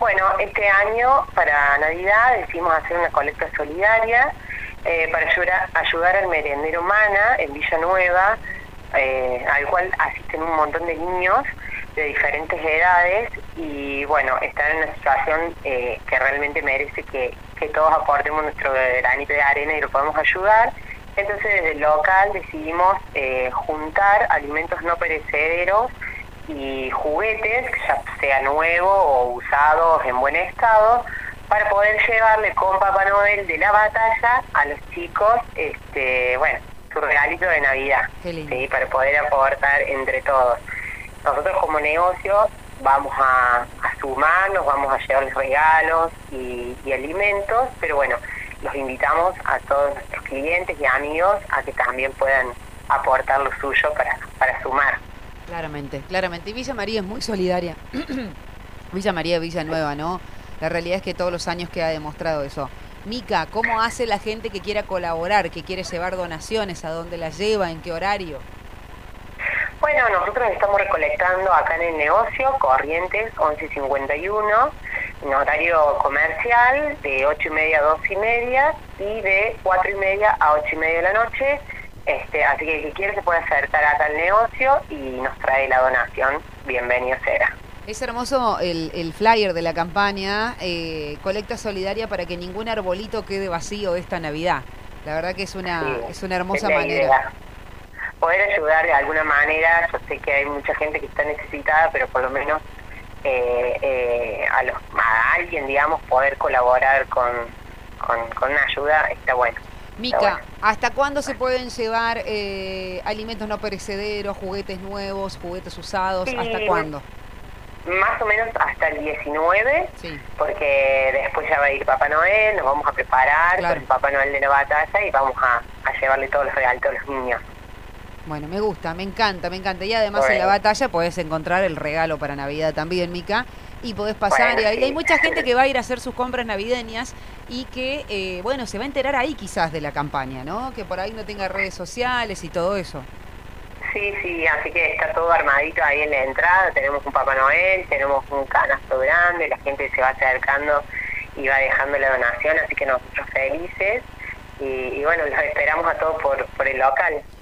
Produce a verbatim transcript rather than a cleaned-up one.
Bueno, este año para Navidad decidimos hacer una colecta solidaria eh, para ayudar, ayudar al merendero Humana en Villanueva, eh, al cual asisten un montón de niños de diferentes edades y bueno, están en una situación eh, que realmente merece que, que todos aportemos nuestro granito de arena y lo podemos ayudar. Entonces desde el local decidimos eh, juntar alimentos no perecederos y juguetes, ya sea nuevos o usados en buen estado, para poder llevarle con Papá Noel de la batalla a los chicos, este, bueno, su regalito de Navidad, ¿sí? Para poder aportar entre todos. Nosotros como negocio vamos a, a sumarnos, vamos a llevarles regalos y, y alimentos, pero bueno, los invitamos a todos nuestros clientes y amigos a que también puedan aportar lo suyo para, para sumar. Claramente, claramente. Y Villa María es muy solidaria. Villa María, Villanueva, ¿no? La realidad es que todos los años que ha demostrado eso. Mica, ¿cómo hace la gente que quiera colaborar, que quiere llevar donaciones? ¿A dónde las lleva? ¿En qué horario? Bueno, nosotros estamos recolectando acá en el negocio, Corrientes once cincuenta y uno, en horario comercial de ocho y media a doce y media y de cuatro y media a ocho y media de la noche. Este, así que el que quiere se puede acercar acá al negocio y nos trae la donación. Bienvenido será. Es hermoso el, el flyer de la campaña, eh, colecta solidaria para que ningún arbolito quede vacío esta Navidad. La verdad que es una, sí, es una hermosa es manera. Idea. Poder ayudar de alguna manera, yo sé que hay mucha gente que está necesitada, pero por lo menos eh, eh, a, los, a alguien, digamos, poder colaborar con, con, con una ayuda está bueno. Mica, bueno. ¿hasta cuándo se pueden llevar eh, alimentos no perecederos, juguetes nuevos, juguetes usados? Sí, ¿Hasta cuándo? Más o menos hasta el diecinueve, sí. Porque después ya va a ir Papá Noel, nos vamos a preparar claro. con el Papá Noel de la batalla y vamos a, a llevarle todos los regalos a los niños. Bueno, me gusta, me encanta, me encanta. Y además bueno. en la batalla podés encontrar el regalo para Navidad también, Mica. Y podés pasar, bueno, y sí. hay mucha gente que va a ir a hacer sus compras navideñas y que, eh, bueno, se va a enterar ahí quizás de la campaña, ¿no? Que por ahí no tenga redes sociales y todo eso. Sí, sí, así que está todo armadito ahí en la entrada, tenemos un Papá Noel, tenemos un canasto grande, la gente se va acercando y va dejando la donación, así que nosotros felices y, y bueno, los esperamos a todos por, por el local.